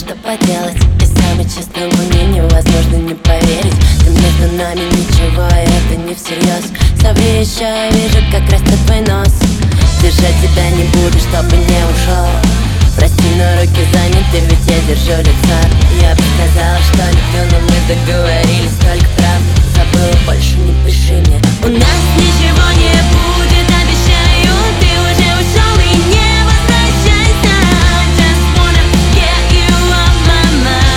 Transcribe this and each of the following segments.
что поделать. И самый честному мне невозможно не поверить. Ты между нами ничего, и это не всерьез. Соври еще, я вижу, как растет твой нос. Держать тебя не буду, чтобы не ушел. Прости, но руки заняты, ведь я держу лицо. Я бы сказала, что люблю, но мы договорились. Только правда забыла, больше не пиши мне. У нас ничего не будет, обещаю. Ты уже ушел и не возвращайся. Just wanna get you off my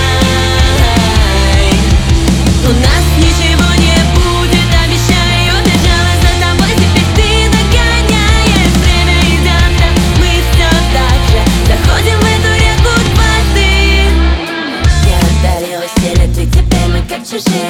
mind. У нас ничего не будет, обещаю. Бежала за тобой, теперь ты догоняешь. Время идет, а мы все так же заходим в эту реку дважды. Я отдалилась, или ты теперь мы как чужие.